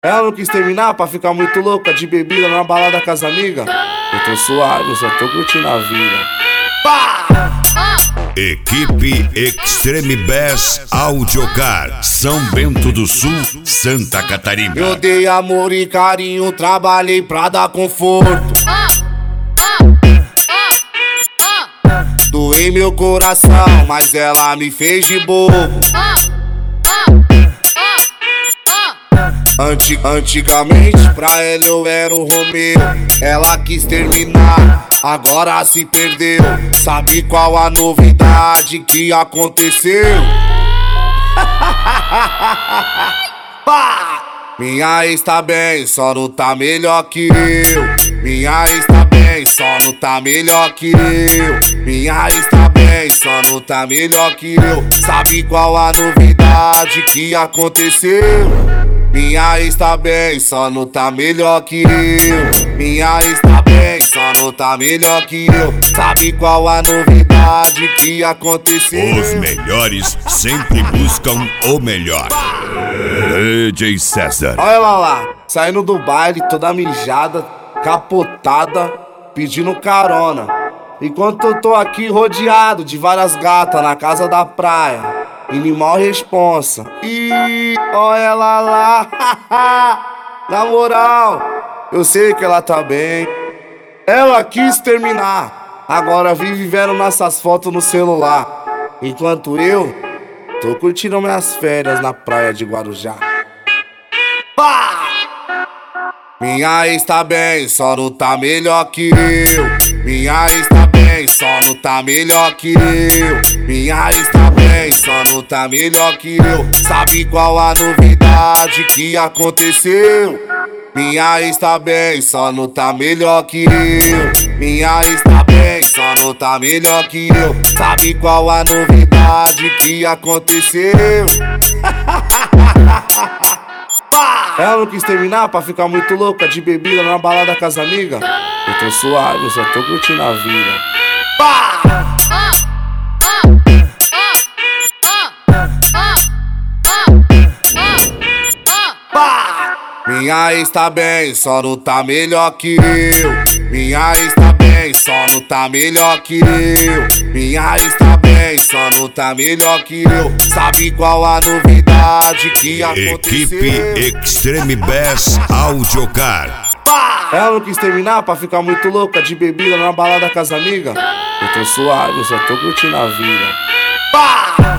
Ela não quis terminar pra ficar muito louca de bebida na balada com as amigas. Eu tô suave, eu só tô curtindo a vida. Pá! Equipe Extreme Bass Audiocar, São Bento do Sul, Santa Catarina. Eu dei amor e carinho, trabalhei pra dar conforto. Doei meu coração, mas ela me fez de bobo. Antigamente pra ela eu era o Romeu. Ela quis terminar, agora se perdeu. Sabe qual a novidade que aconteceu? Minha ex tá bem, só não tá melhor que eu. Minha ex tá bem, só não tá melhor que eu. Minha ex tá bem, só não tá melhor que eu. Sabe qual a novidade que aconteceu? Minha ex tá bem, só não tá melhor que eu. Minha ex tá bem, só não tá melhor que eu. Sabe qual a novidade que aconteceu? Os melhores sempre buscam o melhor. DJ César. Olha ela lá, saindo do baile toda mijada, capotada, pedindo carona. Enquanto eu tô aqui rodeado de várias gatas na casa da praia. Animal responsa. E ó ela lá. Na moral, eu sei que ela tá bem. Ela quis terminar, agora vive vendo nossas fotos no celular. Enquanto eu tô curtindo minhas férias na praia de Guarujá. Minha ex tá bem, só não tá melhor que eu. Minha ex tá bem, só não tá melhor que eu. Minha ex tá bem, só não tá melhor que eu. Sabe qual a novidade que aconteceu? Minha ex tá bem, só não tá melhor que eu. Minha ex tá bem, só não tá melhor que eu. Sabe qual a novidade que aconteceu? Ela não quis terminar pra ficar muito louca de bebida na balada com as amigas. Eu tô suave, eu só tô curtindo a vida. Minha ex tá bem, só não tá melhor que eu. Minha ex tá bem, só não tá melhor que eu. Minha ex tá bem, só não tá melhor que eu. Sabe qual a novidade que aconteceu? Equipe Extreme Bass Audiocar. Ela não quis terminar pra ficar muito louca de bebida na balada com as amigas. Eu tô suave, eu só tô curtindo a vida.